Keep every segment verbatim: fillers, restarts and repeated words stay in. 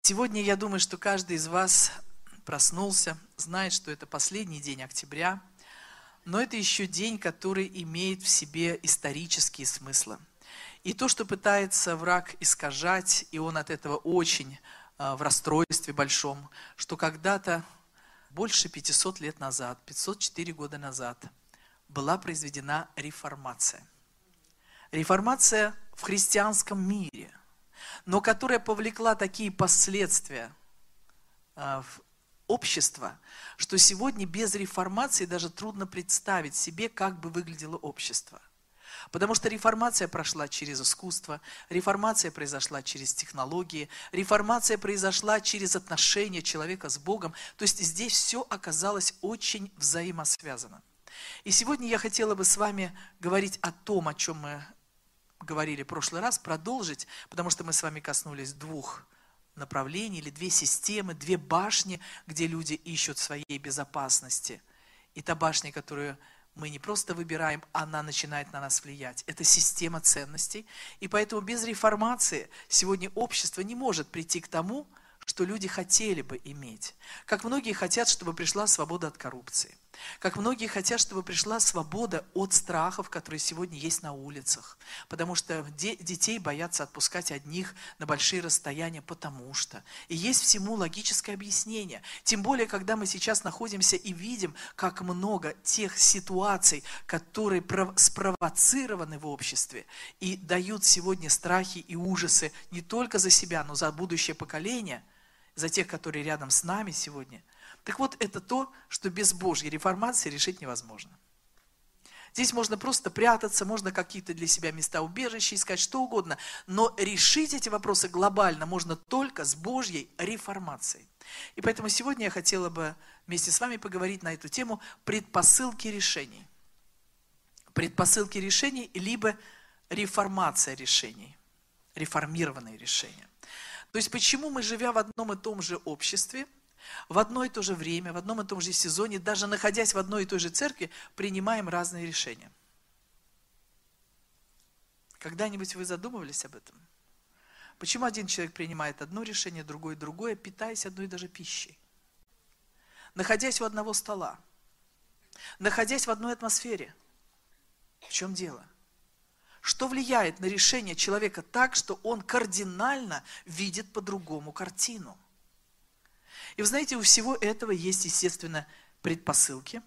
Сегодня, я думаю, что каждый из вас проснулся, знает, что это последний день октября, но это еще день, который имеет в себе исторические смыслы. И то, что пытается враг искажать, и он от этого очень э, в расстройстве большом, что когда-то больше пятисот лет назад, пятьсот четыре года назад, была произведена реформация. Реформация в христианском мире, но которая повлекла такие последствия э, в общество, что сегодня без реформации даже трудно представить себе, как бы выглядело общество. Потому что реформация прошла через искусство, реформация произошла через технологии, реформация произошла через отношения человека с Богом. То есть здесь все оказалось очень взаимосвязано. И сегодня я хотела бы с вами говорить о том, о чем мы говорили в прошлый раз, продолжить, потому что мы с вами коснулись двух направлений или две системы, две башни, где люди ищут своей безопасности. И та башня, которую мы не просто выбираем, она начинает на нас влиять. Это система ценностей. И поэтому без реформации сегодня общество не может прийти к тому, что люди хотели бы иметь. Как многие хотят, чтобы пришла свобода от коррупции. Как многие хотят, чтобы пришла свобода от страхов, которые сегодня есть на улицах. Потому что де- детей боятся отпускать одних на большие расстояния, потому что. И есть всему логическое объяснение. Тем более, когда мы сейчас находимся и видим, как много тех ситуаций, которые пров- спровоцированы в обществе и дают сегодня страхи и ужасы не только за себя, но за будущее поколение, за тех, которые рядом с нами сегодня. Так вот, это то, что без Божьей реформации решить невозможно. Здесь можно просто прятаться, можно какие-то для себя места убежища искать, что угодно. Но решить эти вопросы глобально можно только с Божьей реформацией. И поэтому сегодня я хотела бы вместе с вами поговорить на эту тему предпосылки решений. Предпосылки решений, либо реформация решений, реформированные решения. То есть почему мы, живя в одном и том же обществе, в одно и то же время, в одном и том же сезоне, даже находясь в одной и той же церкви, принимаем разные решения. Когда-нибудь вы задумывались об этом? Почему один человек принимает одно решение, другой другое, питаясь одной и даже пищей? Находясь у одного стола, находясь в одной атмосфере. В чем дело? Что влияет на решение человека так, что он кардинально видит по-другому картину? И вы знаете, у всего этого есть, естественно, предпосылки.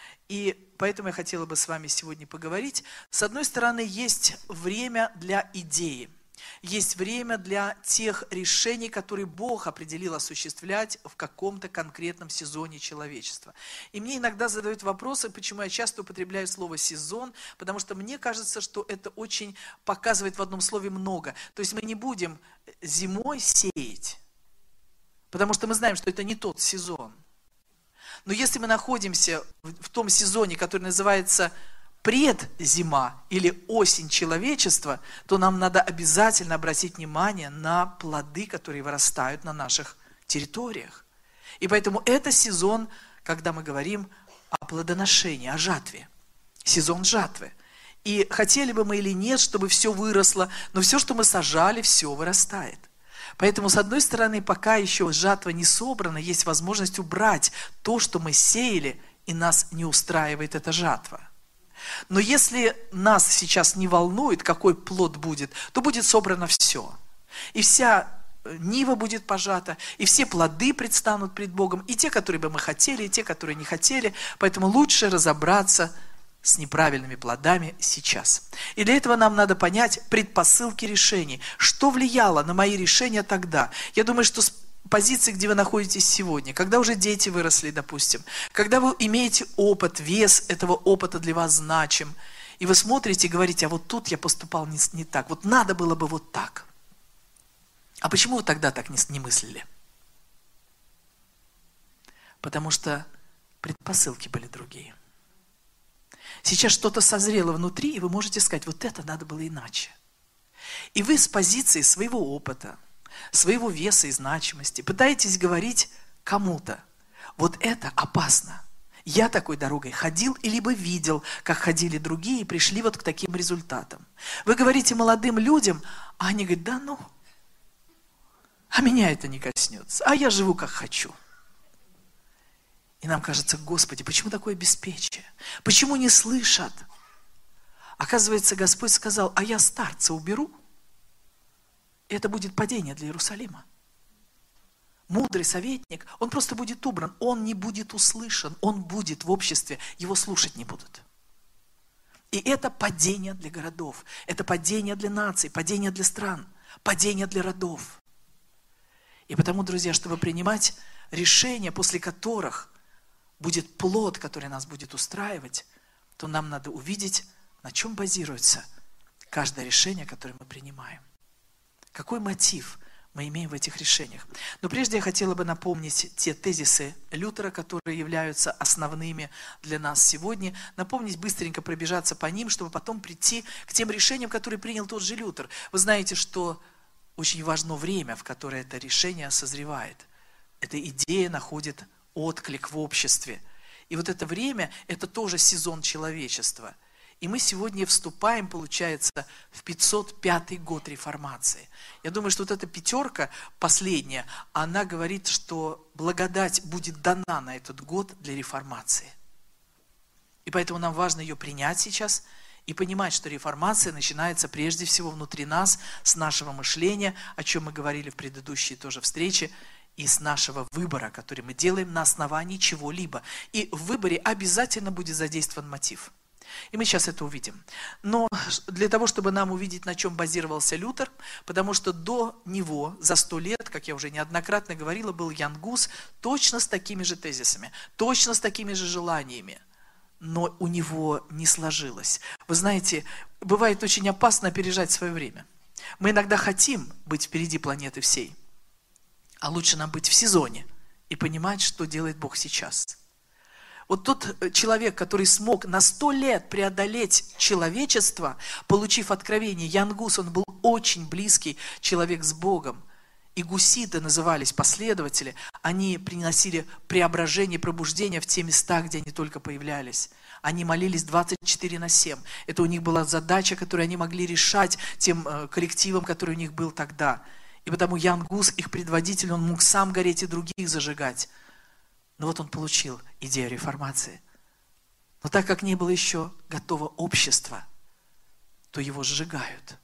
И поэтому я хотела бы с вами сегодня поговорить. С одной стороны, есть время для идеи. Есть время для тех решений, которые Бог определил осуществлять в каком-то конкретном сезоне человечества. И мне иногда задают вопросы, почему я часто употребляю слово «сезон», потому что мне кажется, что это очень показывает в одном слове много. То есть мы не будем зимой сеять, потому что мы знаем, что это не тот сезон. Но если мы находимся в том сезоне, который называется предзима или осень человечества, то нам надо обязательно обратить внимание на плоды, которые вырастают на наших территориях. И поэтому это сезон, когда мы говорим о плодоношении, о жатве. Сезон жатвы. И хотели бы мы или нет, чтобы все выросло, но все, что мы сажали, все вырастает. Поэтому, с одной стороны, пока еще жатва не собрана, есть возможность убрать то, что мы сеяли, и нас не устраивает эта жатва. Но если нас сейчас не волнует, какой плод будет, то будет собрано все. И вся нива будет пожата, и все плоды предстанут пред Богом, и те, которые бы мы хотели, и те, которые не хотели. Поэтому лучше разобраться с неправильными плодами сейчас. И для этого нам надо понять предпосылки решений. Что влияло на мои решения тогда? Я думаю, что с позиции, где вы находитесь сегодня, когда уже дети выросли, допустим, когда вы имеете опыт, вес этого опыта для вас значим, и вы смотрите и говорите, а вот тут я поступал не, не так, вот надо было бы вот так. А почему вы тогда так не, не мыслили? Потому что предпосылки были другие. Сейчас что-то созрело внутри, и вы можете сказать, вот это надо было иначе. И вы с позиции своего опыта, своего веса и значимости пытаетесь говорить кому-то, вот это опасно. Я такой дорогой ходил и либо видел, как ходили другие, и пришли вот к таким результатам. Вы говорите молодым людям, а они говорят, да ну. а меня это не коснется, а я живу как хочу. И нам кажется, Господи, почему такое беспечие? Почему не слышат? Оказывается, Господь сказал, а я старца уберу, и это будет падение для Иерусалима. Мудрый советник, он просто будет убран, он не будет услышан, он будет в обществе, его слушать не будут. И это падение для городов, это падение для наций, падение для стран, падение для родов. И потому, друзья, чтобы принимать решения, после которых будет плод, который нас будет устраивать, то нам надо увидеть, на чем базируется каждое решение, которое мы принимаем. Какой мотив мы имеем в этих решениях. Но прежде я хотела бы напомнить те тезисы Лютера, которые являются основными для нас сегодня. Напомнить, быстренько пробежаться по ним, чтобы потом прийти к тем решениям, которые принял тот же Лютер. Вы знаете, что очень важно время, в которое это решение созревает. Эта идея находит отклик в обществе. И вот это время, это тоже сезон человечества. И мы сегодня вступаем, получается, в пятьсот пятый год реформации. Я думаю, что вот эта пятерка последняя, она говорит, что благодать будет дана на этот год для реформации. И поэтому нам важно ее принять сейчас и понимать, что реформация начинается прежде всего внутри нас, с нашего мышления, о чем мы говорили в предыдущей тоже встрече, и с нашего выбора, который мы делаем на основании чего-либо. И в выборе обязательно будет задействован мотив. И мы сейчас это увидим. Но для того, чтобы нам увидеть, на чем базировался Лютер, потому что до него, за сто лет, как я уже неоднократно говорила, был Ян Гус точно с такими же тезисами, точно с такими же желаниями. Но у него не сложилось. Вы знаете, бывает очень опасно опережать свое время. Мы иногда хотим быть впереди планеты всей, а лучше нам быть в сезоне и понимать, что делает Бог сейчас. Вот тот человек, который смог на сто лет преодолеть человечество, получив откровение, Ян Гус, он был очень близкий человек с Богом. И гуситы назывались последователи, они приносили преображение, пробуждение в те места, где они только появлялись. Они молились двадцать четыре на семь. Это у них была задача, которую они могли решать тем коллективом, который у них был тогда. И потому Ян Гус, их предводитель, он мог сам гореть и других зажигать. Но вот он получил идею реформации. Но так как не было еще готово общество, то его сжигают.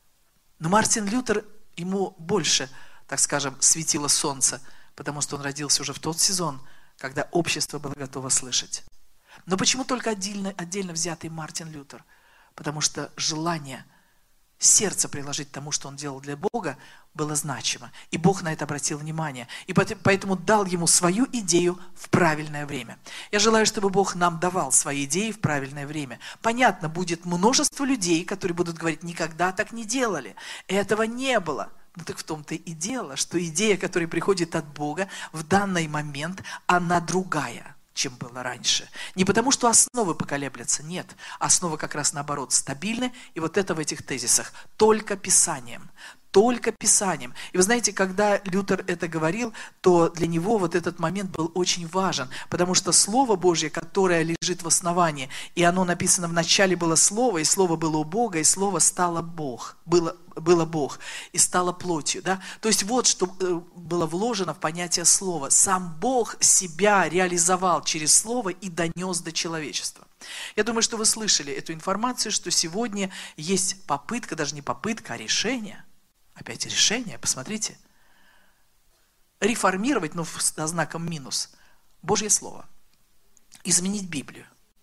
Но Мартин Лютер, ему больше, так скажем, светило солнце, потому что он родился уже в тот сезон, когда общество было готово слышать. Но почему только отдельно, отдельно взятый Мартин Лютер? Потому что желание сердце приложить тому, что он делал для Бога, было значимо. И Бог на это обратил внимание. И поэтому дал ему свою идею в правильное время. Я желаю, чтобы Бог нам давал свои идеи в правильное время. Понятно, будет множество людей, которые будут говорить, никогда так не делали. Этого не было. Ну так в том-то и дело, что идея, которая приходит от Бога, в данный момент, она другая, чем было раньше. Не потому, что основы поколеблятся, нет. Основы как раз наоборот стабильны, и вот это в этих тезисах. Только Писанием. Только Писанием. И вы знаете, когда Лютер это говорил, то для него вот этот момент был очень важен, потому что Слово Божье, которое лежит в основании, и оно написано в начале было Слово, и Слово было у Бога, и Слово стало Бог, было, было Бог, и стало плотью. Да? То есть вот что было вложено в понятие Слова. Сам Бог себя реализовал через Слово и донес до человечества. Я думаю, что вы слышали эту информацию, что сегодня есть попытка, даже не попытка, а решение. Опять решение, посмотрите. Реформировать, но со знаком минус, Божье Слово. Изменить Библию.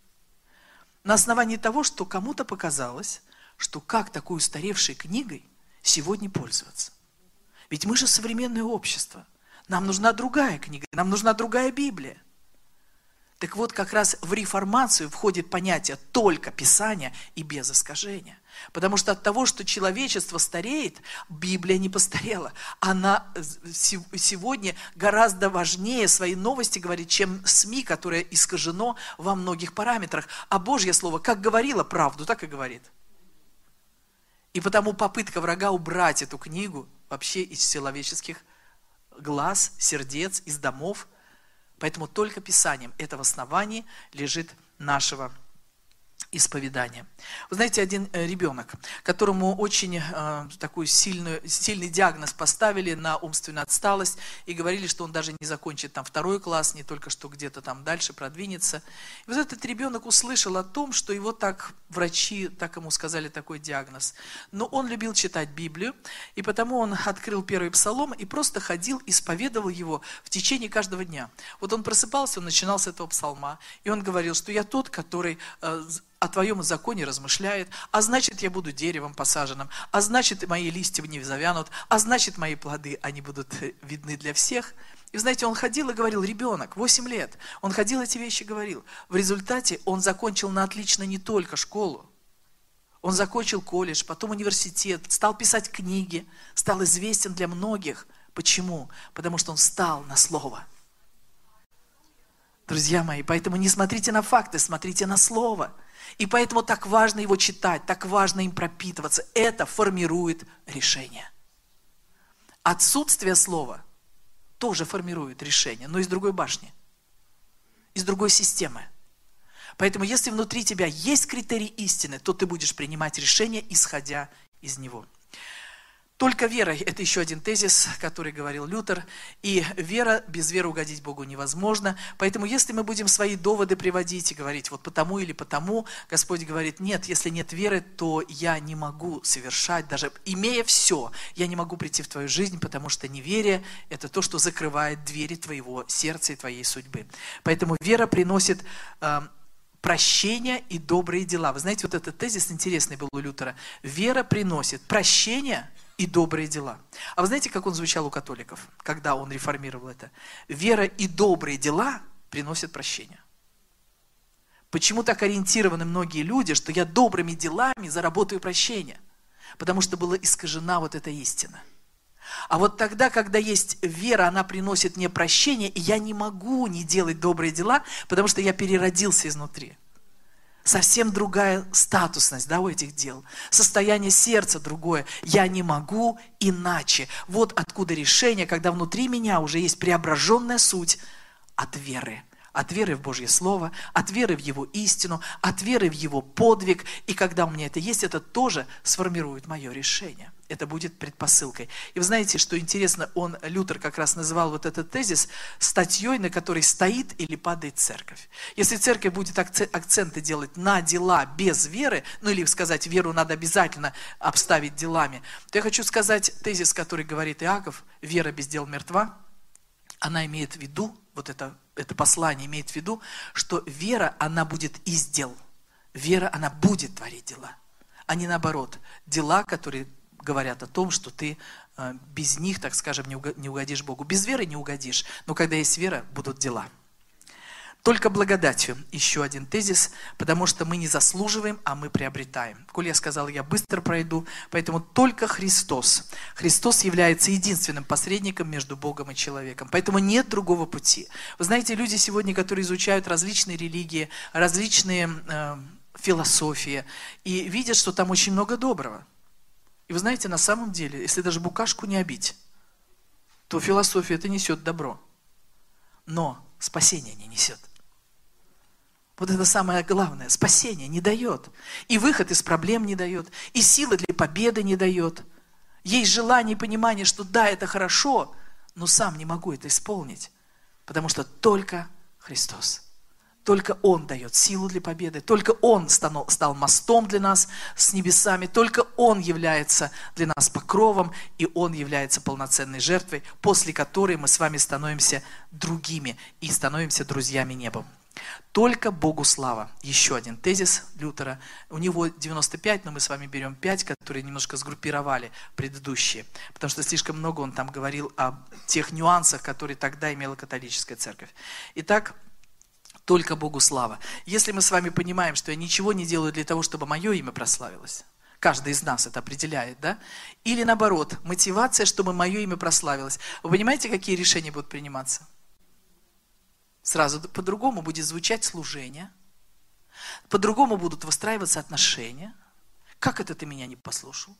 На основании того, что кому-то показалось, что как такой устаревшей книгой сегодня пользоваться. Ведь мы же современное общество. Нам нужна другая книга, нам нужна другая Библия. Так вот, как раз в реформацию входит понятие только Писания и без искажения. Потому что от того, что человечество стареет, Библия не постарела. Она сегодня гораздо важнее своей новости говорит, чем СМИ, которое искажено во многих параметрах. А Божье Слово, как говорило правду, так и говорит. И потому попытка врага убрать эту книгу вообще из человеческих глаз, сердец, из домов. Поэтому только Писанием. Это в основании лежит нашего исповедания. Вы знаете, один ребенок, которому очень э, такой сильную, сильный диагноз поставили на умственную отсталость и говорили, что он даже не закончит там второй класс, не только что где-то там дальше продвинется. И вот этот ребенок услышал о том, что его так врачи, так ему сказали такой диагноз. Но он любил читать Библию, и потому он открыл первый псалом и просто ходил, исповедовал его в течение каждого дня. Вот он просыпался, он начинал с этого псалма, и он говорил, что я тот, который э, о твоем законе размышляет, а значит, я буду деревом посаженным, а значит, мои листья не завянут, а значит, мои плоды, они будут видны для всех. И, знаете, он ходил и говорил, ребенок, восемь лет, он ходил эти вещи говорил. В результате он закончил на отлично не только школу, он закончил колледж, потом университет, стал писать книги, стал известен для многих. Почему? Потому что он встал на слово. Друзья мои, поэтому не смотрите на факты, смотрите на слово. И поэтому так важно его читать, так важно им пропитываться. Это формирует решение. Отсутствие слова тоже формирует решение, но из другой башни, из другой системы. Поэтому если внутри тебя есть критерий истины, то ты будешь принимать решения, исходя из него. Только вера, это еще один тезис, который говорил Лютер, и вера, без веры угодить Богу невозможно. Поэтому если мы будем свои доводы приводить и говорить вот потому или потому, Господь говорит, нет, если нет веры, то я не могу совершать, даже имея все, я не могу прийти в твою жизнь, потому что неверие – это то, что закрывает двери твоего сердца и твоей судьбы. Поэтому вера приносит э, прощение и добрые дела. Вы знаете, вот этот тезис интересный был у Лютера. Вера приносит прощение и добрые дела. А вы знаете, как он звучал у католиков, когда он реформировал это? Вера и добрые дела приносят прощение. Почему так ориентированы многие люди, что я добрыми делами заработаю прощение? Потому что была искажена вот эта истина. А вот тогда, когда есть вера, она приносит мне прощение, и я не могу не делать добрые дела, потому что я переродился изнутри. Совсем другая статусность, да, у этих дел. Состояние сердца другое. Я не могу иначе. Вот откуда решение, когда внутри меня уже есть преображенная суть от веры. От веры в Божье Слово, от веры в Его истину, от веры в Его подвиг. И когда у меня это есть, это тоже сформирует мое решение. Это будет предпосылкой. И вы знаете, что интересно, он, Лютер, как раз называл вот этот тезис статьей, на которой стоит или падает церковь. Если церковь будет акценты делать на дела без веры, ну или сказать, веру надо обязательно обставить делами, то я хочу сказать тезис, который говорит Иаков, вера без дел мертва, она имеет в виду, вот это, это послание имеет в виду, что вера, она будет из дел. Вера, она будет творить дела, а не наоборот. Дела, которые говорят о том, что ты э, без них, так скажем, не, уго- не угодишь Богу. Без веры не угодишь, но когда есть вера, будут дела. Только благодатью, еще один тезис, потому что мы не заслуживаем, а мы приобретаем. Коль я сказал, я быстро пройду, поэтому только Христос. Христос является единственным посредником между Богом и человеком, поэтому нет другого пути. Вы знаете, люди сегодня, которые изучают различные религии, различные э, философии, и видят, что там очень много доброго. И вы знаете, на самом деле, если даже букашку не обить, то философия это несет добро. Но спасение не несет. Вот это самое главное. Спасение не дает. И выход из проблем не дает. И силы для победы не дает. Есть желание и понимание, что да, это хорошо, но сам не могу это исполнить. Потому что только Христос. Только Он дает силу для победы. Только Он стал, стал мостом для нас с небесами. Только Он является для нас покровом. И Он является полноценной жертвой, после которой мы с вами становимся другими и становимся друзьями неба. Только Богу слава. Еще один тезис Лютера. У него девяносто пять, но мы с вами берем пять, которые немножко сгруппировали предыдущие. Потому что слишком много он там говорил о тех нюансах, которые тогда имела католическая церковь. Итак, только Богу слава. Если мы с вами понимаем, что я ничего не делаю для того, чтобы мое имя прославилось, каждый из нас это определяет, да? Или наоборот, мотивация, чтобы мое имя прославилось. Вы понимаете, какие решения будут приниматься? Сразу по-другому будет звучать служение, по-другому будут выстраиваться отношения. Как это ты меня не послушал?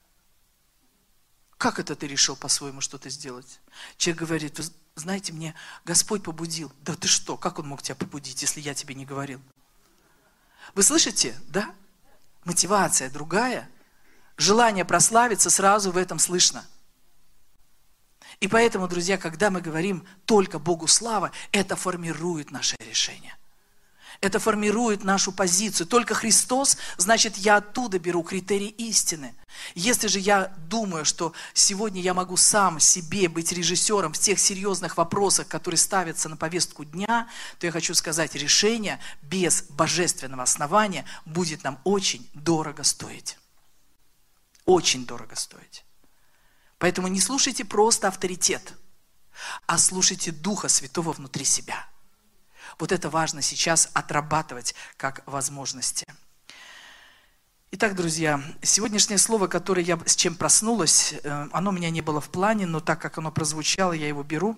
Как это ты решил по-своему что-то сделать? Человек говорит, вы знаете, мне Господь побудил. Да ты что, как Он мог тебя побудить, если я тебе не говорил? Вы слышите? Да? Мотивация другая. Желание прославиться сразу в этом слышно. И поэтому, друзья, когда мы говорим только Богу слава, это формирует наше решение. Это формирует нашу позицию. Только Христос, значит, я оттуда беру критерий истины. Если же я думаю, что сегодня я могу сам себе быть режиссером в тех серьезных вопросах, которые ставятся на повестку дня, то я хочу сказать, решение без божественного основания будет нам очень дорого стоить. Очень дорого стоить. Поэтому не слушайте просто авторитет, а слушайте Духа Святого внутри себя. Вот это важно сейчас отрабатывать как возможности. Итак, друзья, сегодняшнее слово, которое я с чем проснулась, оно у меня не было в плане, но так как оно прозвучало, я его беру.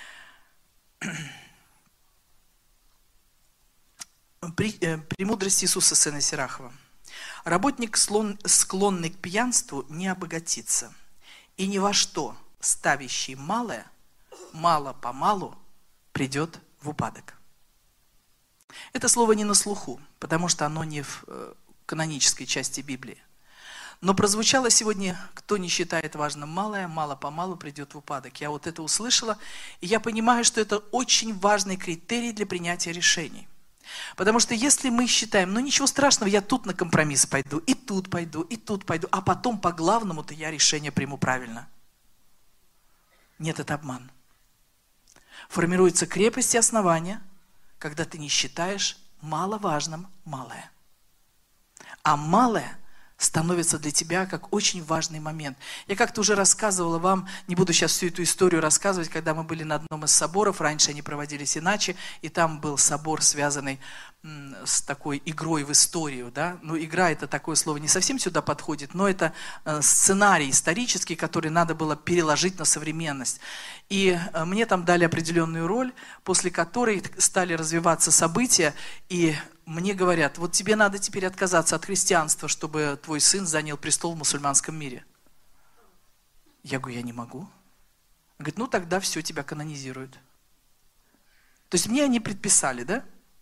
Премудрость Иисуса, сына Сирахова. Работник, склонный к пьянству, не обогатится. И ни во что ставящий малое, мало-помалу придет в упадок. Это слово не на слуху, потому что оно не в канонической части Библии. Но прозвучало сегодня, кто не считает важным малое, мало-помалу придет в упадок. Я вот это услышала, и я понимаю, что это очень важный критерий для принятия решений. Потому что если мы считаем, ну ничего страшного, я тут на компромисс пойду, и тут пойду, и тут пойду, а потом по главному-то я решение приму правильно. Нет, это обман. Формируется крепость и основание, когда ты не считаешь маловажным малое. А малое становится для тебя как очень важный момент. Я как-то уже рассказывала вам, не буду сейчас всю эту историю рассказывать, когда мы были на одном из соборов, раньше они проводились иначе, и там был собор, связанный м, с такой игрой в историю. Да? Ну, игра — это такое слово не совсем сюда подходит, но это э, сценарий исторический, который надо было переложить на современность. И э, мне там дали определенную роль, после которой стали развиваться события, и мне говорят, вот тебе надо теперь отказаться от христианства, чтобы твой сын занял престол в мусульманском мире. Я говорю, я не могу. Он говорит, ну тогда все, тебя канонизируют. То есть мне они предписали, да?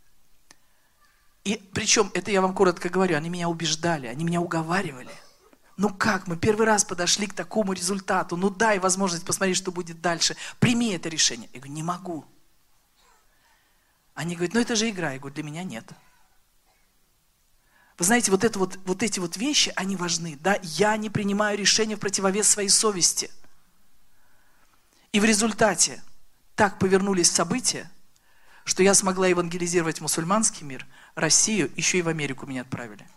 И причем, это я вам коротко говорю, они меня убеждали, они меня уговаривали. Ну как, мы первый раз подошли к такому результату, ну дай возможность посмотреть, что будет дальше. Прими это решение. Я говорю, не могу. Они говорят, ну это же игра. Я говорю, для меня нет. Вы знаете, вот, это вот, вот эти вот вещи, они важны. Да? Я не принимаю решения в противовес своей совести. И в результате так повернулись события, что я смогла евангелизировать мусульманский мир, Россию, еще и в Америку меня отправили.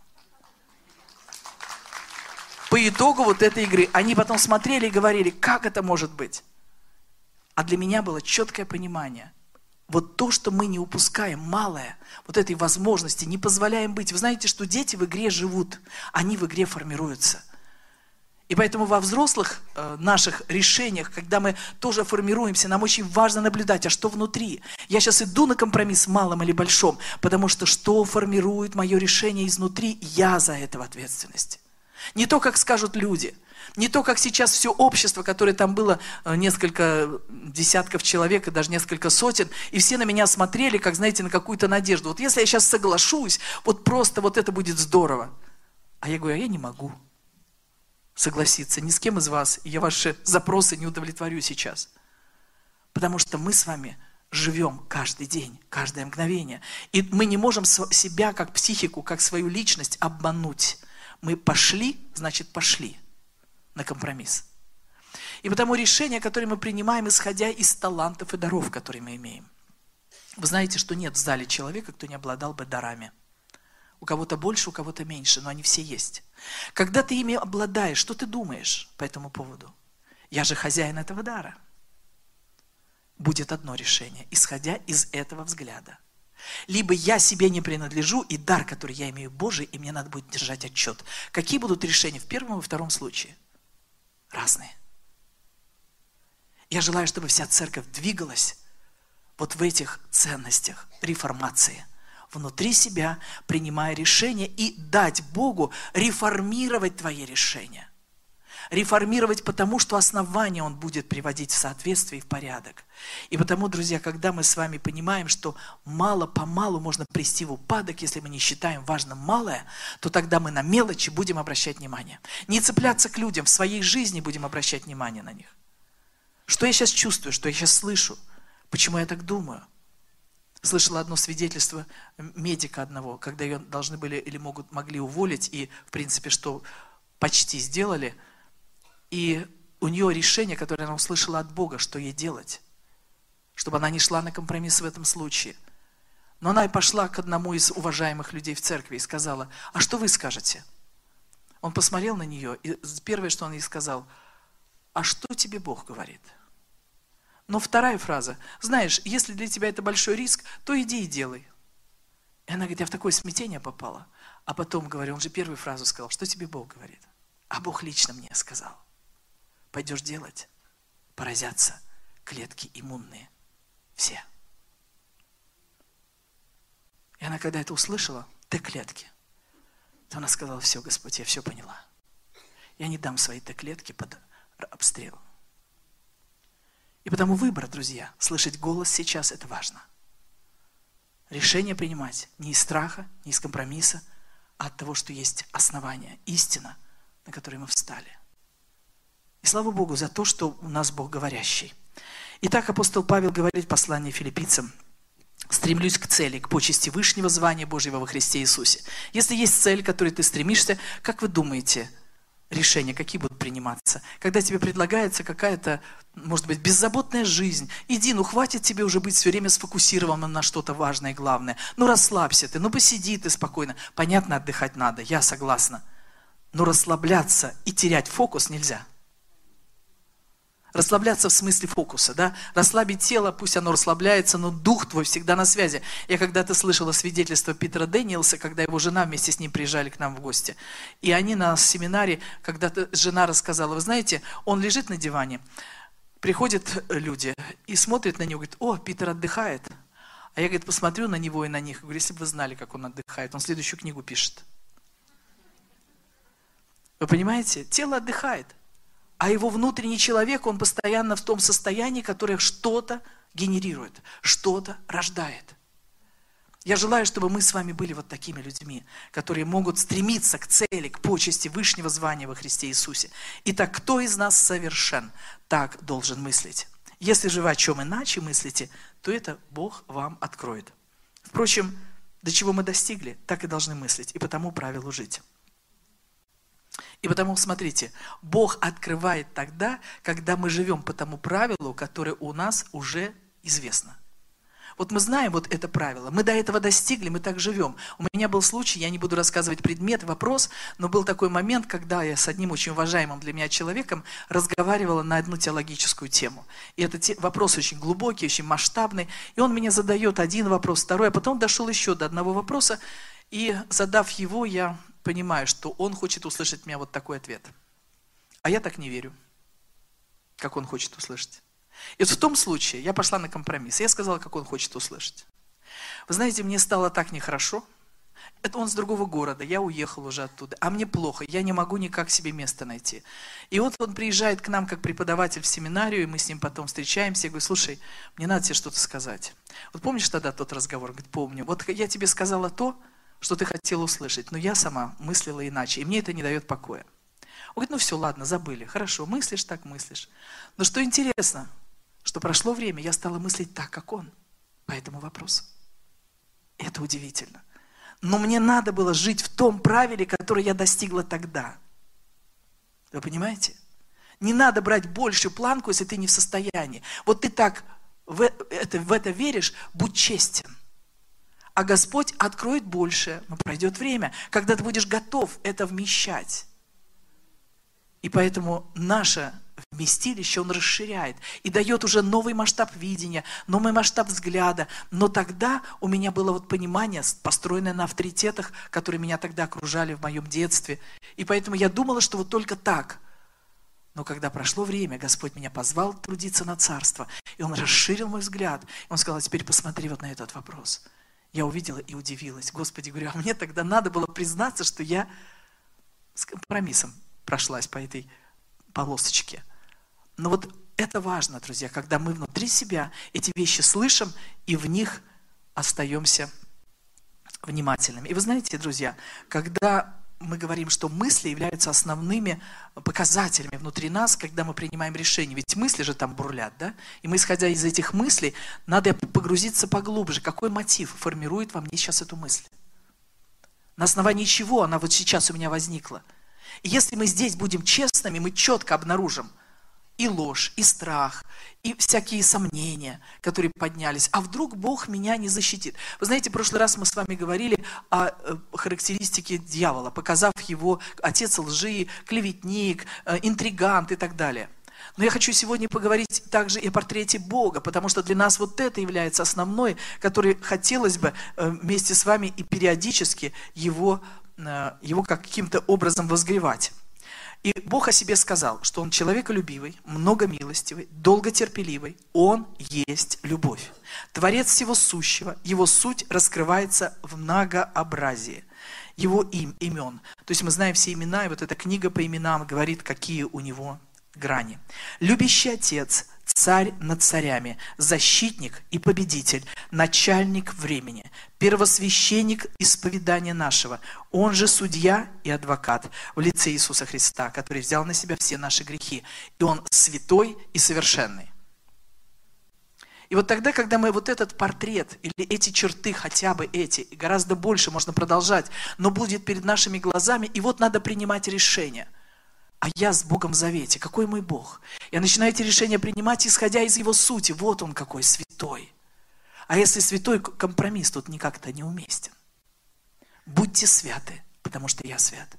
По итогу вот этой игры они потом смотрели и говорили, как это может быть? А для меня было четкое понимание. Вот то, что мы не упускаем, малое, вот этой возможности, не позволяем быть. Вы знаете, что дети в игре живут, они в игре формируются. И поэтому во взрослых э, наших решениях, когда мы тоже формируемся, нам очень важно наблюдать, а что внутри. Я сейчас иду на компромисс малым или большом, потому что что формирует мое решение изнутри, я за это в ответственности. Не то, как скажут люди. Не то, как сейчас все общество, которое там было несколько десятков человек и даже несколько сотен, и все на меня смотрели, как, знаете, на какую-то надежду. Вот если я сейчас соглашусь, вот просто вот это будет здорово. А я говорю, а я не могу согласиться ни с кем из вас, и я ваши запросы не удовлетворю сейчас. Потому что мы с вами живем каждый день, каждое мгновение. И мы не можем себя, как психику, как свою личность обмануть. Мы пошли, значит пошли на компромисс. И потому решения, которые мы принимаем, исходя из талантов и даров, которые мы имеем. Вы знаете, что нет в зале человека, кто не обладал бы дарами. У кого-то больше, у кого-то меньше, но они все есть. Когда ты ими обладаешь, что ты думаешь по этому поводу? Я же хозяин этого дара. Будет одно решение, исходя из этого взгляда. Либо я себе не принадлежу, и дар, который я имею, Божий, и мне надо будет держать отчет. Какие будут решения в первом и во втором случае? Разные. Я желаю, чтобы вся церковь двигалась вот в этих ценностях реформации. Внутри себя, принимая решения и дать Богу реформировать твои решения. Реформировать потому, что основание Он будет приводить в соответствие и в порядок. И потому, друзья, когда мы с вами понимаем, что мало-помалу можно прийти в упадок, если мы не считаем важным малое, то тогда мы на мелочи будем обращать внимание. Не цепляться к людям, в своей жизни будем обращать внимание на них. Что я сейчас чувствую, что я сейчас слышу, почему я так думаю. Слышала одно свидетельство медика одного, когда ее должны были или могут, могли уволить, и, в принципе, что почти сделали, и у нее решение, которое она услышала от Бога, что ей делать, чтобы она не шла на компромисс в этом случае. Но она и пошла к одному из уважаемых людей в церкви и сказала: а что вы скажете? Он посмотрел на нее, и первое, что он ей сказал: а что тебе Бог говорит? Но вторая фраза: знаешь, если для тебя это большой риск, то иди и делай. И она говорит: я в такое смятение попала. А потом, говорю, он же первую фразу сказал: что тебе Бог говорит? А Бог лично мне сказал: пойдешь делать, поразятся клетки иммунные. Все. И она, когда это услышала, Т-клетки, то она сказала: все, Господь, я все поняла. Я не дам свои Т-клетки под обстрел. И потому выбор, друзья, слышать голос сейчас – это важно. Решение принимать не из страха, не из компромисса, а от того, что есть основание, истина, на которой мы встали. И слава Богу за то, что у нас Бог говорящий. Итак, апостол Павел говорит в послании филиппийцам: стремлюсь к цели, к почести вышнего звания Божьего во Христе Иисусе. Если есть цель, к которой ты стремишься, как вы думаете, решения какие будут приниматься? Когда тебе предлагается какая-то, может быть, беззаботная жизнь, иди, ну хватит тебе уже быть все время сфокусированным на что-то важное и главное. Ну расслабься ты, ну посиди ты спокойно. Понятно, отдыхать надо, я согласна. Но расслабляться и терять фокус нельзя. Расслабляться в смысле фокуса, да? Расслабить тело, пусть оно расслабляется, но дух твой всегда на связи. Я когда-то слышала свидетельство Питера Дэниелса, когда его жена вместе с ним приезжали к нам в гости. И они на семинаре, когда-то жена рассказала: вы знаете, он лежит на диване, приходят люди и смотрят на него, говорят: о, Питер отдыхает. А я, говорит, посмотрю на него и на них, говорю: если бы вы знали, как он отдыхает, он следующую книгу пишет. Вы понимаете? Тело отдыхает. А его внутренний человек, он постоянно в том состоянии, которое что-то генерирует, что-то рождает. Я желаю, чтобы мы с вами были вот такими людьми, которые могут стремиться к цели, к почести вышнего звания во Христе Иисусе. Итак, кто из нас совершен, так должен мыслить. Если же вы о чем иначе мыслите, то это Бог вам откроет. Впрочем, до чего мы достигли, так и должны мыслить, и по тому правилу жить. И потому, смотрите, Бог открывает тогда, когда мы живем по тому правилу, которое у нас уже известно. Вот мы знаем вот это правило, мы до этого достигли, мы так живем. У меня был случай, я не буду рассказывать предмет, вопрос, но был такой момент, когда я с одним очень уважаемым для меня человеком разговаривала на одну теологическую тему. И этот вопрос очень глубокий, очень масштабный, и он мне задает один вопрос, второй, а потом дошел еще до одного вопроса, и задав его, я понимаю, что он хочет услышать от меня вот такой ответ. А я так не верю, как он хочет услышать. И вот в том случае я пошла на компромисс. Я сказала, как он хочет услышать. Вы знаете, мне стало так нехорошо. Это он с другого города, я уехал уже оттуда. А мне плохо, я не могу никак себе место найти. И вот он приезжает к нам как преподаватель в семинарию, и мы с ним потом встречаемся. Я говорю: слушай, мне надо тебе что-то сказать. Вот помнишь тогда тот разговор? Говорит: помню. Вот я тебе сказала то, что ты хотела услышать, но я сама мыслила иначе, и мне это не дает покоя. Он говорит: ну все, ладно, забыли. Хорошо, мыслишь так, мыслишь. Но что интересно, что прошло время, я стала мыслить так, как он, по этому вопросу. Это удивительно. Но мне надо было жить в том правиле, которое я достигла тогда. Вы понимаете? Не надо брать большую планку, если ты не в состоянии. Вот ты так в это, в это веришь, будь честен. А Господь откроет больше, но пройдет время, когда ты будешь готов это вмещать. И поэтому наше вместилище Он расширяет и дает уже новый масштаб видения, новый масштаб взгляда. Но тогда у меня было вот понимание, построенное на авторитетах, которые меня тогда окружали в моем детстве. И поэтому я думала, что вот только так. Но когда прошло время, Господь меня позвал трудиться на царство, и Он расширил мой взгляд. Он сказал: теперь посмотри вот на этот вопрос. Я увидела и удивилась. Господи, говорю, а мне тогда надо было признаться, что я с компромиссом прошлась по этой полосочки. Но вот это важно, друзья, когда мы внутри себя эти вещи слышим и в них остаемся внимательными. И вы знаете, друзья, когда мы говорим, что мысли являются основными показателями внутри нас, когда мы принимаем решения. Ведь мысли же там бурлят, да? И мы, исходя из этих мыслей, надо погрузиться поглубже. Какой мотив формирует во мне сейчас эту мысль? На основании чего она вот сейчас у меня возникла? И если мы здесь будем честными, мы четко обнаружим и ложь, и страх, и всякие сомнения, которые поднялись. А вдруг Бог меня не защитит? Вы знаете, в прошлый раз мы с вами говорили о характеристике дьявола, показав его отец лжи, клеветник, интригант и так далее. Но я хочу сегодня поговорить также и о портрете Бога, потому что для нас вот это является основной, который хотелось бы вместе с вами и периодически его, его каким-то образом возгревать. И Бог о себе сказал, что Он человеколюбивый, многомилостивый, долготерпеливый. Он есть любовь. Творец всего сущего, Его суть раскрывается в многообразии Его им, имен. То есть мы знаем все имена, и вот эта книга по именам говорит, какие у Него грани. Любящий Отец, Царь над царями, защитник и победитель, начальник времени, первосвященник исповедания нашего, он же судья и адвокат в лице Иисуса Христа, который взял на себя все наши грехи. И он святой и совершенный. И вот тогда, когда мы вот этот портрет, или эти черты, хотя бы эти, и гораздо больше можно продолжать, но будет перед нашими глазами, и вот надо принимать решение. А я с Богом в завете. Какой мой Бог? Я начинаю эти решения принимать, исходя из Его сути. Вот Он какой святой. А если святой, компромисс тут никак-то не уместен. Будьте святы, потому что я свят.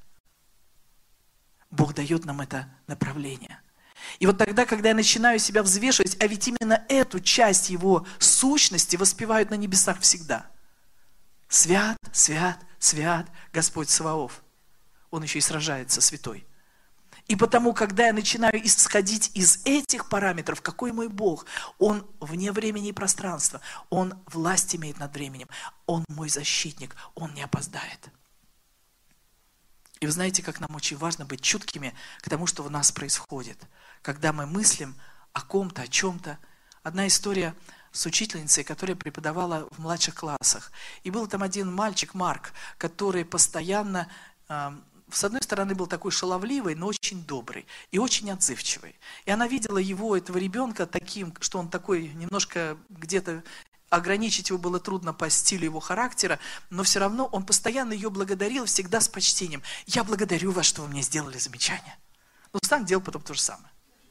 Бог дает нам это направление. И вот тогда, когда я начинаю себя взвешивать, а ведь именно эту часть Его сущности воспевают на небесах всегда. Свят, свят, свят Господь Саваоф. Он еще и сражается, святой. И потому, когда я начинаю исходить из этих параметров, какой мой Бог? Он вне времени и пространства. Он власть имеет над временем. Он мой защитник. Он не опоздает. И вы знаете, как нам очень важно быть чуткими к тому, что в нас происходит. Когда мы мыслим о ком-то, о чем-то. Одна история с учительницей, которая преподавала в младших классах. И был там один мальчик, Марк, который постоянно... С одной стороны, был такой шаловливый, но очень добрый и очень отзывчивый. И она видела его, этого ребенка, таким, что он такой немножко где-то, ограничить его было трудно по стилю его характера, но все равно он постоянно ее благодарил, всегда с почтением. Я благодарю вас, что вы мне сделали замечание. Ну, сам делал потом то же самое.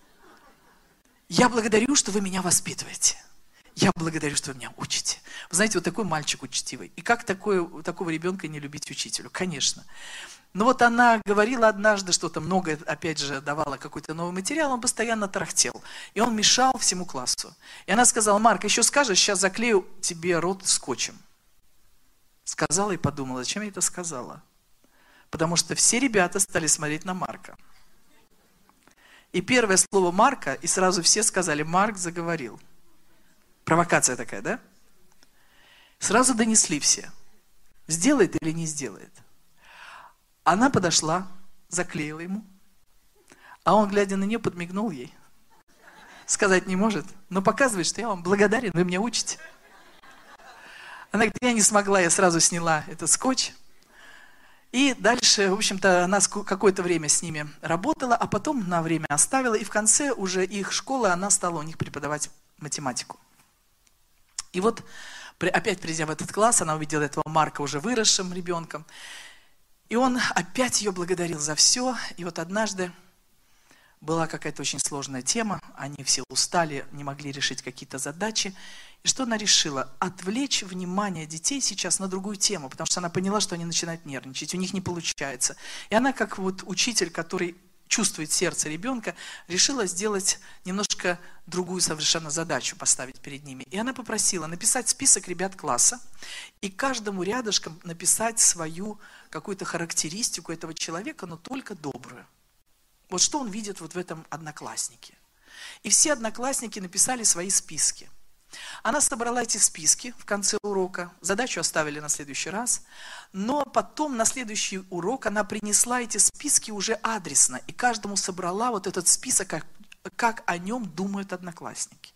Я благодарю, что вы меня воспитываете. Я благодарю, что вы меня учите. Вы знаете, вот такой мальчик учтивый. И как такое, такого ребенка не любить учителю? Конечно. Но вот она говорила однажды, что-то много, опять же, давала какой-то новый материал, он постоянно тарахтел. И он мешал всему классу. И она сказала: Марк, еще скажешь, сейчас заклею тебе рот скотчем. Сказала и подумала, зачем я это сказала? Потому что все ребята стали смотреть на Марка. И первое слово Марка, и сразу все сказали: Марк заговорил. Провокация такая, да? Сразу донесли все. Сделает или не сделает. Она подошла, заклеила ему, а он, глядя на нее, подмигнул ей. Сказать не может, но показывает, что я вам благодарен, вы меня учите. Она говорит: я не смогла, я сразу сняла этот скотч. И дальше, в общем-то, она какое-то время с ними работала, а потом на время оставила, и в конце уже их школы она стала у них преподавать математику. И вот, опять придя в этот класс, она увидела этого Марка уже выросшим ребенком. И он опять ее благодарил за все. И вот однажды была какая-то очень сложная тема. Они все устали, не могли решить какие-то задачи. И что она решила? Отвлечь внимание детей сейчас на другую тему. Потому что она поняла, что они начинают нервничать. У них не получается. И она, как вот учитель, который чувствует сердце ребенка, решила сделать немножко другую совершенно задачу, поставить перед ними. И она попросила написать список ребят класса и каждому рядышком написать свою какую-то характеристику этого человека, но только добрую. Вот что он видит вот в этом однокласснике. И все одноклассники написали свои списки. Она собрала эти списки в конце урока, задачу оставили на следующий раз, но потом на следующий урок она принесла эти списки уже адресно, и каждому собрала вот этот список, как, как о нем думают одноклассники.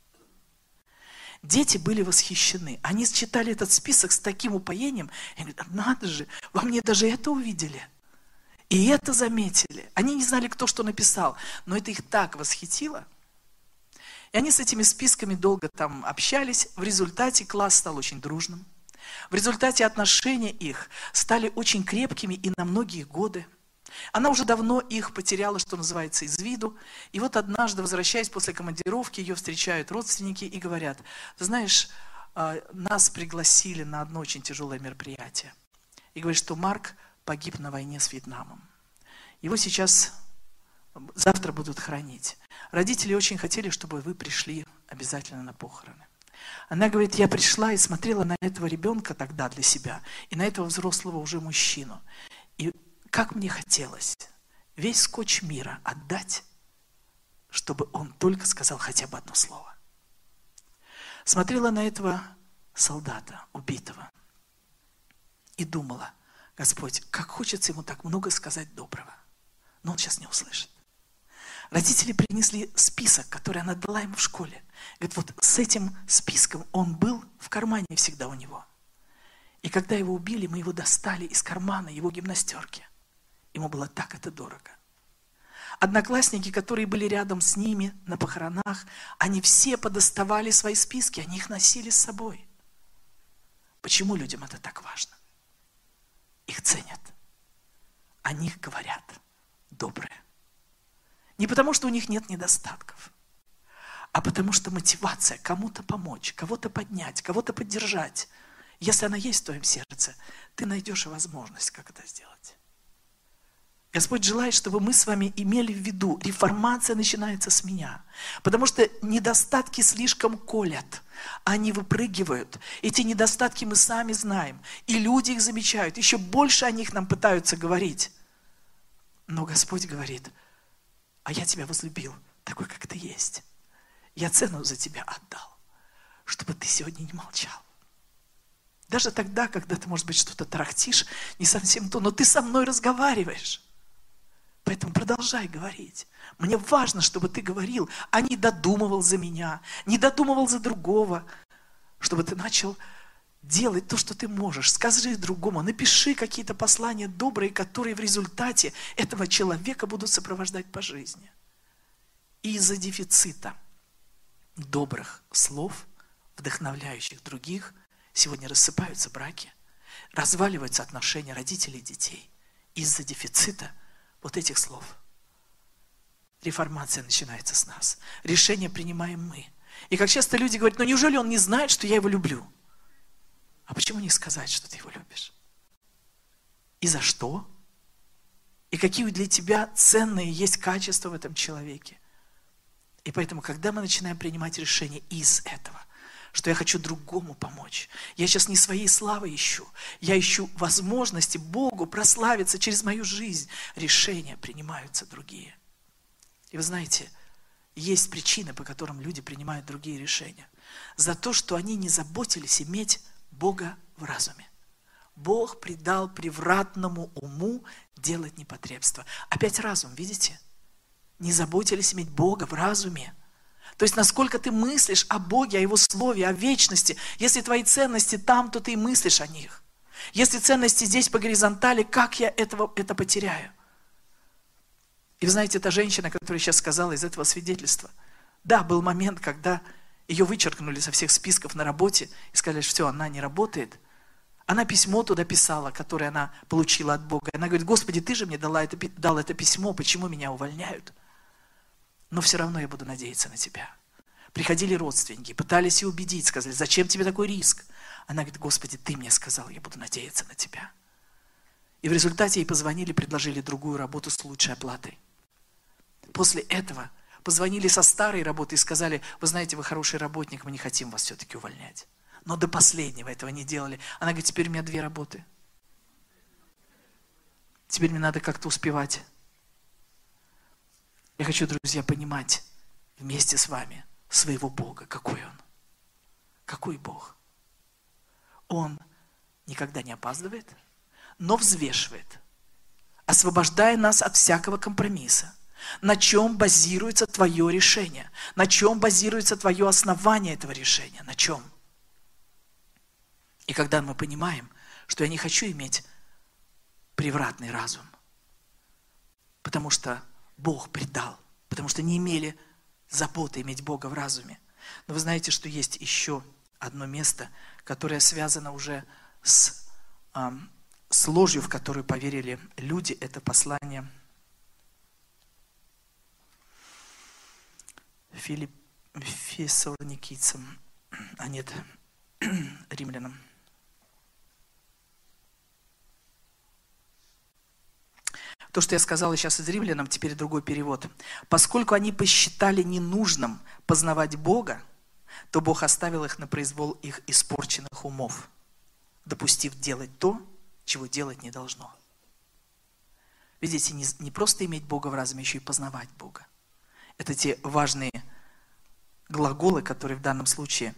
Дети были восхищены, они читали этот список с таким упоением, и говорят, надо же, во мне даже это увидели. И это заметили. Они не знали, кто что написал, но это их так восхитило. И они с этими списками долго там общались. В результате класс стал очень дружным. В результате отношения их стали очень крепкими и на многие годы. Она уже давно их потеряла, что называется, из виду. И вот однажды, возвращаясь после командировки, ее встречают родственники и говорят, ты знаешь, нас пригласили на одно очень тяжелое мероприятие. И говорят, что Марк погиб на войне с Вьетнамом. Его сейчас, завтра будут хоронить. Родители очень хотели, чтобы вы пришли обязательно на похороны. Она говорит, я пришла и смотрела на этого ребенка тогда для себя, и на этого взрослого уже мужчину. И как мне хотелось весь скотч мира отдать, чтобы он только сказал хотя бы одно слово. Смотрела на этого солдата, убитого, и думала, Господь, как хочется ему так много сказать доброго, но он сейчас не услышит. Родители принесли список, который она дала ему в школе. Говорит, вот с этим списком он был в кармане всегда у него. И когда его убили, мы его достали из кармана его гимнастерки. Ему было так это дорого. Одноклассники, которые были рядом с ними на похоронах, они все подоставали свои списки, они их носили с собой. Почему людям это так важно? Их ценят. О них говорят доброе. Не потому, что у них нет недостатков, а потому что мотивация кому-то помочь, кого-то поднять, кого-то поддержать. Если она есть в твоем сердце, ты найдешь возможность, как это сделать. Господь желает, чтобы мы с вами имели в виду, реформация начинается с меня. Потому что недостатки слишком колят, они выпрыгивают. Эти недостатки мы сами знаем, и люди их замечают. Еще больше о них нам пытаются говорить. Но Господь говорит, а я тебя возлюбил, такой, как ты есть. Я цену за тебя отдал, чтобы ты сегодня не молчал. Даже тогда, когда ты, может быть, что-то тарахтишь, не совсем то, но ты со мной разговариваешь. Поэтому продолжай говорить. Мне важно, чтобы ты говорил, а не додумывал за меня, не додумывал за другого, чтобы ты начал делать то, что ты можешь. Скажи другому, напиши какие-то послания добрые, которые в результате этого человека будут сопровождать по жизни. И из-за дефицита добрых слов, вдохновляющих других, сегодня рассыпаются браки, разваливаются отношения родителей и детей. Из-за дефицита вот этих слов. Реформация начинается с нас. Решение принимаем мы. И как часто люди говорят, ну неужели он не знает, что я его люблю? А почему не сказать, что ты его любишь? И за что? И какие для тебя ценные есть качества в этом человеке? И поэтому, когда мы начинаем принимать решение из этого, что я хочу другому помочь, я сейчас не своей славы ищу, я ищу возможности Богу прославиться через мою жизнь, решения принимаются другие. И вы знаете, есть причины, по которым люди принимают другие решения. За то, что они не заботились иметь Бога в разуме. Бог придал превратному уму делать непотребство. Опять разум, видите? Не заботились иметь Бога в разуме. То есть, насколько ты мыслишь о Боге, о Его Слове, о вечности. Если твои ценности там, то ты и мыслишь о них. Если ценности здесь по горизонтали, как я этого, это потеряю? И вы знаете, та женщина, которая сейчас сказала из этого свидетельства, да, был момент, когда ее вычеркнули со всех списков на работе и сказали, что все, она не работает. Она письмо туда писала, которое она получила от Бога. Она говорит, Господи, Ты же мне дала это, дал это письмо, почему меня увольняют? Но все равно я буду надеяться на Тебя. Приходили родственники, пытались ее убедить, сказали, зачем тебе такой риск? Она говорит, Господи, Ты мне сказал, я буду надеяться на Тебя. И в результате ей позвонили, предложили другую работу с лучшей оплатой. После этого позвонили со старой работы и сказали, вы знаете, вы хороший работник, мы не хотим вас все-таки увольнять. Но до последнего этого не делали. Она говорит, теперь у меня две работы. Теперь мне надо как-то успевать. Я хочу, друзья, понимать вместе с вами своего Бога, какой Он. Какой Бог? Он никогда не опаздывает, но взвешивает, освобождая нас от всякого компромисса. На чем базируется твое решение? На чем базируется твое основание этого решения? На чем? И когда мы понимаем, что я не хочу иметь превратный разум, потому что Бог предал, потому что не имели заботы иметь Бога в разуме. Но вы знаете, что есть еще одно место, которое связано уже с, э, с ложью, в которую поверили люди. Это послание Филипп, Фессалоникийцам, а нет, римлянам. То, что я сказала сейчас из римлянам, теперь другой перевод. Поскольку они посчитали ненужным познавать Бога, то Бог оставил их на произвол их испорченных умов, допустив делать то, чего делать не должно. Видите, не, не просто иметь Бога в разуме, еще и познавать Бога. Это те важные глаголы, которые в данном случае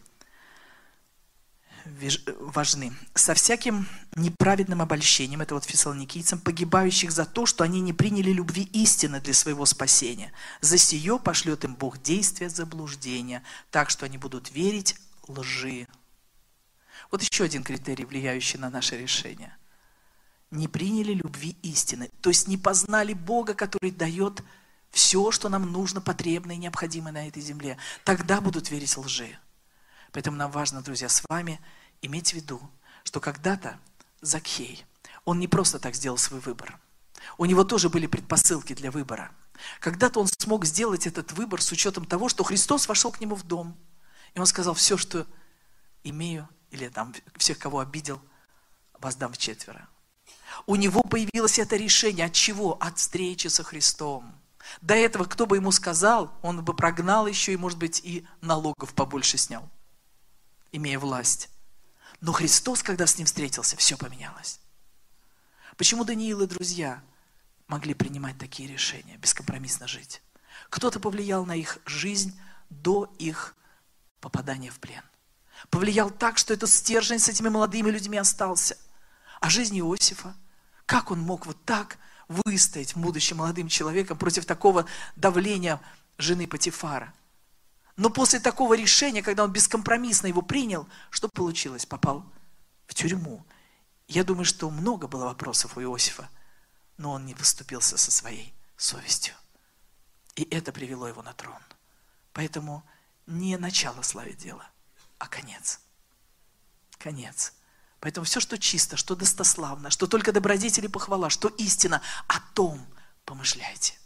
важны. Со всяким неправедным обольщением, это вот фессалоникийцам, погибающих за то, что они не приняли любви истины для своего спасения. За сие пошлет им Бог действия заблуждения, так что они будут верить лжи. Вот еще один критерий, влияющий на наше решение. Не приняли любви истины, то есть не познали Бога, который дает все, что нам нужно, потребное и необходимое на этой земле. Тогда будут верить лжи. Поэтому нам важно, друзья, с вами иметь в виду, что когда-то Закхей, он не просто так сделал свой выбор. У него тоже были предпосылки для выбора. Когда-то он смог сделать этот выбор с учетом того, что Христос вошел к нему в дом. И он сказал: все, что имею, или там всех, кого обидел, воздам вчетверо. У него появилось это решение. От чего? От встречи со Христом. До этого, кто бы ему сказал, он бы прогнал еще и, может быть, и налогов побольше снял, имея власть. Но Христос, когда с ним встретился, все поменялось. Почему Даниил и друзья могли принимать такие решения, бескомпромиссно жить? Кто-то повлиял на их жизнь до их попадания в плен. Повлиял так, что этот стержень с этими молодыми людьми остался. А жизнь Иосифа, как он мог вот так выстоять, будучи молодым человеком, против такого давления жены Потифара? Но после такого решения, когда он бескомпромиссно его принял, что получилось? Попал в тюрьму. Я думаю, что много было вопросов у Иосифа, но он не поступился со своей совестью. И это привело его на трон. Поэтому не начало славить дело, а конец. Конец. Поэтому все, что чисто, что достославно, что только добродетель и похвала, что истина, о том помышляйте.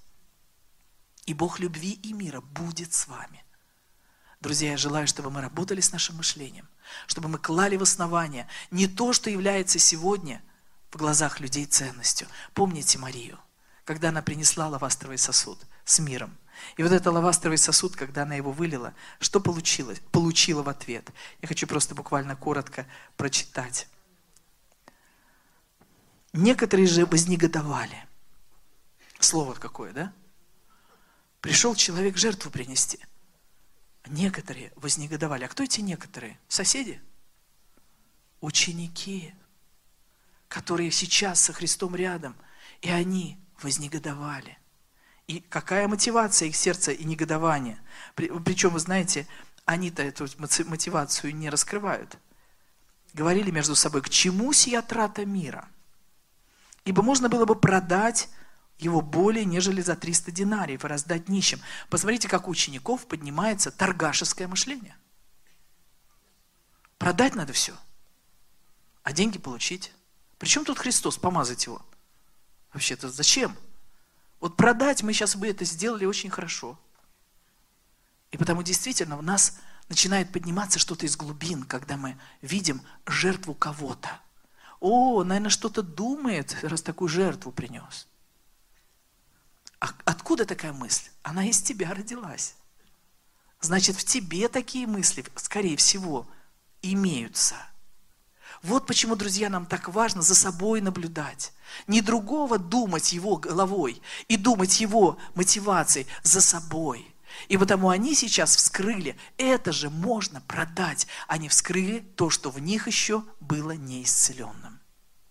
И Бог любви и мира будет с вами. Друзья, я желаю, чтобы мы работали с нашим мышлением, чтобы мы клали в основание не то, что является сегодня в глазах людей ценностью. Помните Марию, когда она принесла алавастровый сосуд с миром. И вот этот алавастровый сосуд, когда она его вылила, что получилось? Получила в ответ. Я хочу просто буквально коротко прочитать. Некоторые же вознегодовали. Слово какое, да? Пришел человек жертву принести. Некоторые вознегодовали. А кто эти некоторые? Соседи? Ученики, которые сейчас со Христом рядом. И они вознегодовали. И какая мотивация их сердца и негодования? Причем, вы знаете, они-то эту мотивацию не раскрывают. Говорили между собой: к чему сия трата мира? Ибо можно было бы продать его более, нежели за триста динариев и раздать нищим. Посмотрите, как у учеников поднимается торгашеское мышление. Продать надо все, а деньги получить. Причем тут Христос, помазать его? Вообще-то зачем? Вот продать мы сейчас бы это сделали очень хорошо. И потому действительно у нас начинает подниматься что-то из глубин, когда мы видим жертву кого-то. О, наверное, что-то думает, раз такую жертву принес. А откуда такая мысль? Она из тебя родилась. Значит, в тебе такие мысли, скорее всего, имеются. Вот почему, друзья, нам так важно за собой наблюдать. Не другого думать его головой и думать его мотивацией, за собой. И потому они сейчас вскрыли, это же можно продать. Они вскрыли то, что в них еще было неисцеленным.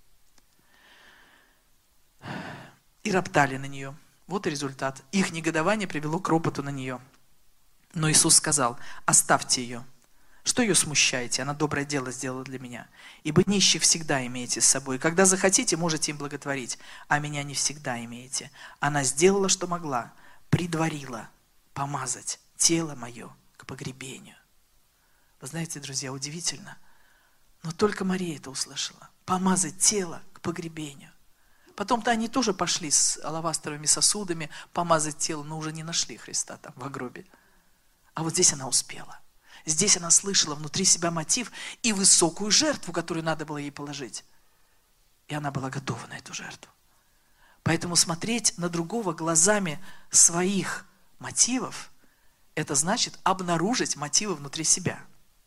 И роптали на нее. Вот и результат. Их негодование привело к ропоту на нее. Но Иисус сказал: оставьте ее. Что ее смущаете? Она доброе дело сделала для меня. Ибо нищих всегда имеете с собой. Когда захотите, можете им благотворить. А меня не всегда имеете. Она сделала, что могла. Предварила помазать тело мое к погребению. Вы знаете, друзья, удивительно. Но только Мария это услышала. Помазать тело к погребению. Потом-то они тоже пошли с алавастровыми сосудами помазать тело, но уже не нашли Христа там в гробе. А вот здесь она успела. Здесь она слышала внутри себя мотив и высокую жертву, которую надо было ей положить. И она была готова на эту жертву. Поэтому смотреть на другого глазами своих мотивов, это значит обнаружить мотивы внутри себя.